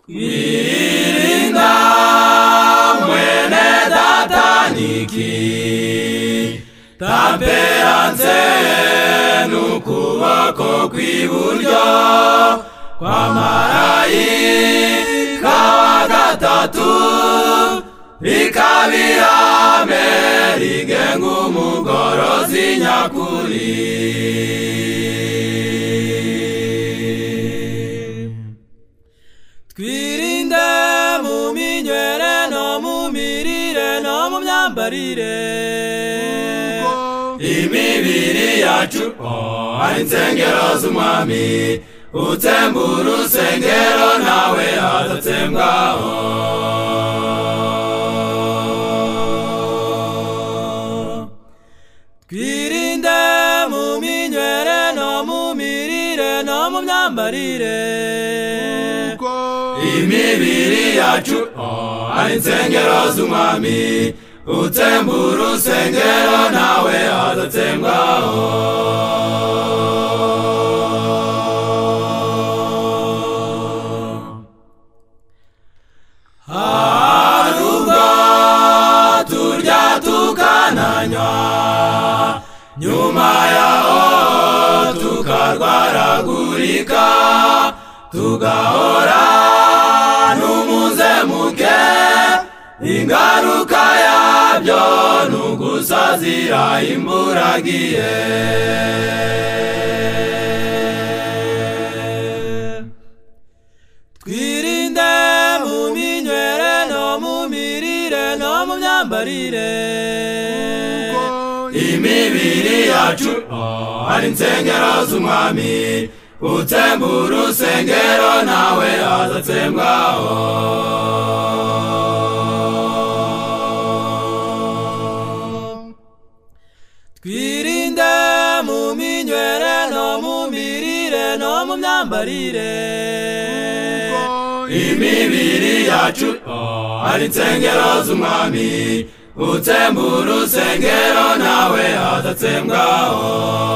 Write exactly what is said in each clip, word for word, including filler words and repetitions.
kwirinda mwene dataniki tamperanse n'ukuboko kw'iburyo kwa marayika wa gatatu rikabihame rigenga umugorozi nyakuri. Twirinde mu minywere no mu mirire no mu myambarire imibiri yacu ari insengero z'umwami utsemba urusengero nawe adatsembwaho. Twirinde mu minywere no mu mirire no mu myambarire imibiri yacu ari insengero z'umwami utsemba urusengero nawe adatsembwaho. Hari ubwo turya tukananywa nyuma yaho tukarwaragurika tugahora n'umuzemuke ingaruka yabyo n'ugusazira imburagihe. Twirinde mu minywere no mu mirire no mu myambarire imibiri yacu ari insengero z'umwami utsemba urusengero nawe adatsembwaho. Twirinde mu minywere no mu mirire no mu myambarire imibiri yacu ari insengero z'umwami utsemba urusengero nawe adatsembwaho.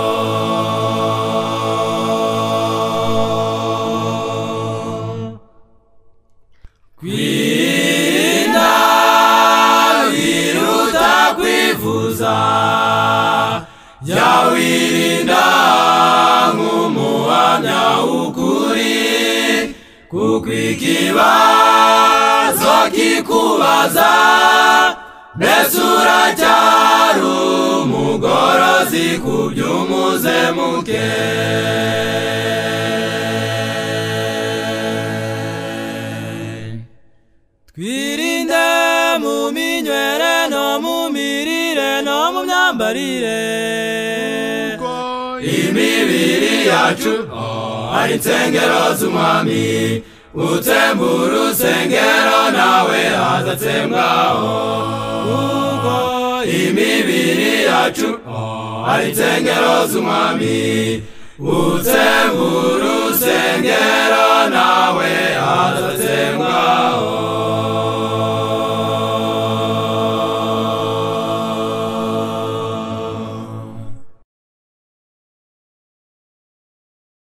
Kwirinda biruta kwivuza jya wirinda nk'umuhamya w'ukuri kuko ikibazo kikubaza mbese uracyari umugorozi ku by'umuzemuke. Twirinde mu minywere no mu mirire no mu myambarire imibiri yacu ari insengero z'umwami utsemba urusengero nawe adatsembwaho. Kuko imibiri yacu ari insengero z'umwami utsemba urusengero nawe adatsembwaho.